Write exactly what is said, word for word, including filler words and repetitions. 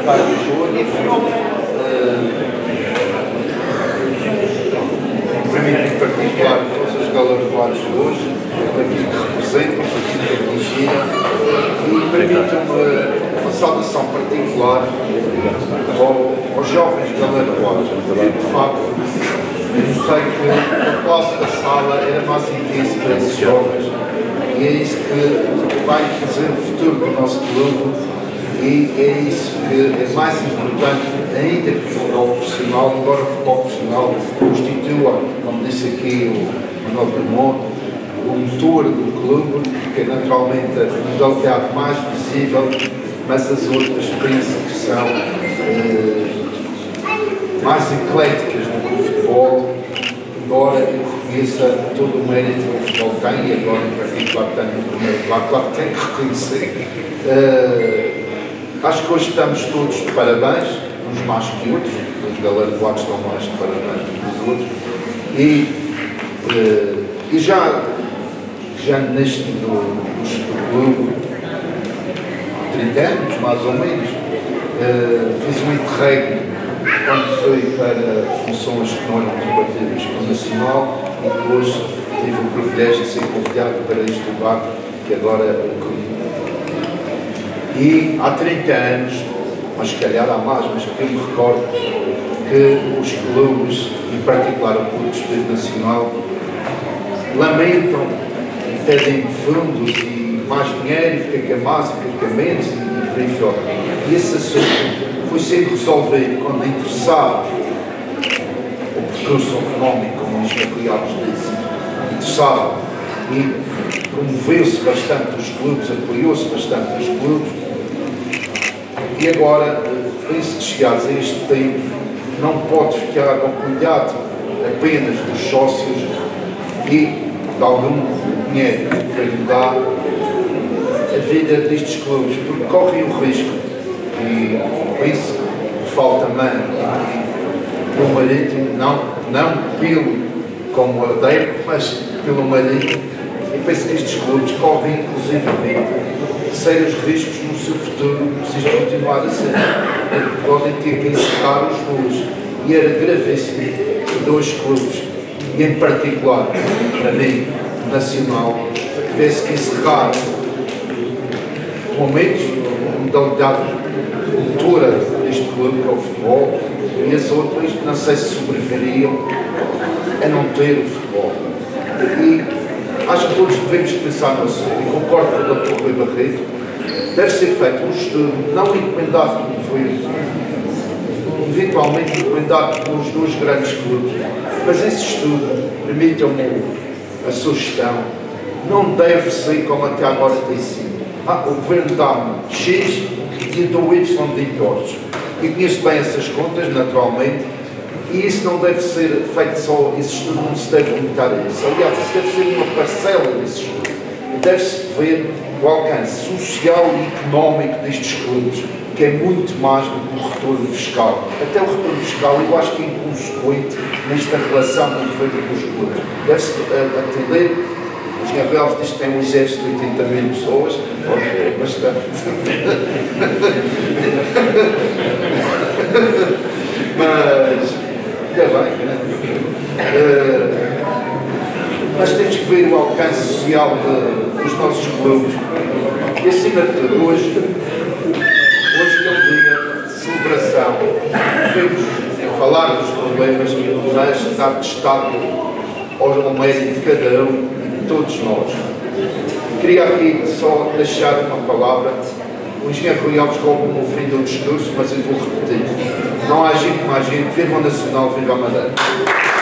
para o jogo. Permite em particular todos os galardoados de hoje, aqui que representam, aqui que atingiram, e permitam-me uma saudação particular ao, aos jovens galardoados, porque de facto sei que o aplauso da sala era mais intenso para esses jovens, e é isso que vai fazer o futuro do nosso clube. E é isso que é mais importante ainda que o futebol profissional, embora o futebol profissional constitua, como disse aqui o Manuel Drummond, o motor do clube, que é naturalmente a modalidade mais visível, mas as outras penso que são eh, mais ecléticas do que o futebol, embora eu reconheça todo o mérito que o futebol tem, e agora em particular tem no primeiro lugar, claro que tem que reconhecer. Eh, Acho que hoje estamos todos de parabéns, uns mais que outros, os galardoados estão mais de parabéns que os outros, e, uh, e já, já neste do, do clube, há trinta anos, mais ou menos, uh, fiz um interregno quando fui para funções que não eram compatíveis com o Nacional, e depois tive o privilégio de ser convidado para este lugar, que agora é o clube. E há trinta anos, mas se calhar há mais, mas eu me recordo que os clubes, em particular o Clube Desportivo Nacional, lamentam e pedem fundos e mais dinheiro, porque é mais, porque é menos, e por aí fora. E esse assunto foi sendo resolvido quando interessava o percurso económico, como os apoiados disse, interessava e promoveu-se bastante os clubes, apoiou-se bastante os clubes. E agora, penso que chegados a este tempo, não pode ficar ao cuidado apenas dos sócios e de algum dinheiro para ajudar a vida destes clubes, porque correm o risco, e penso que falta também pelo Marítimo, não, não pelo como herdeiro, mas pelo Marítimo, e penso que estes clubes correm inclusivamente sérios riscos no seu futuro, se isto continuar a ser, podem ter que encerrar os clubes, e era gravíssimo que dois clubes, e em particular, para mim, Nacional, tivesse que encerrar momentos, a modalidade cultura deste clube, que é o futebol, e as outras, não sei se sobreviveriam a não ter o futebol. E acho que todos devemos pensar no assunto, e concordo com o doutor Rui Barreto. Deve ser feito um estudo, não encomendado como foi, eventualmente encomendado pelos dois grandes clubes, mas esse estudo, permitam-me a sugestão, não deve ser como até agora tem sido. Ah, o governo dá-me X e do Y de impostos. Eu conheço bem essas contas, naturalmente, e isso não deve ser feito só, esse estudo não se deve limitar a isso. Aliás, isso deve ser uma parcela desse estudo. Deve-se ver o alcance social e económico destes clubes, que é muito mais do que o retorno fiscal. Até o retorno fiscal eu acho que é inconsequente nesta relação do governo com os clubes. Deve-se atender, os Gabriels diz que tem um exército de oitenta mil pessoas, é bastante. Mas, ainda bem, né? Uh, mas temos que ver o alcance social de, dos nossos clubes. E acima de tudo, hoje, hoje é um dia de celebração. Devemos falar dos problemas, mas dar destaque ao mérito de cada um e de todos nós. Queria aqui só deixar uma palavra. O engenheiro Rui Alves roubou-me o fim do discurso, mas eu vou repetir. Não há gente como a gente. Viva o Nacional, viva a Madeira.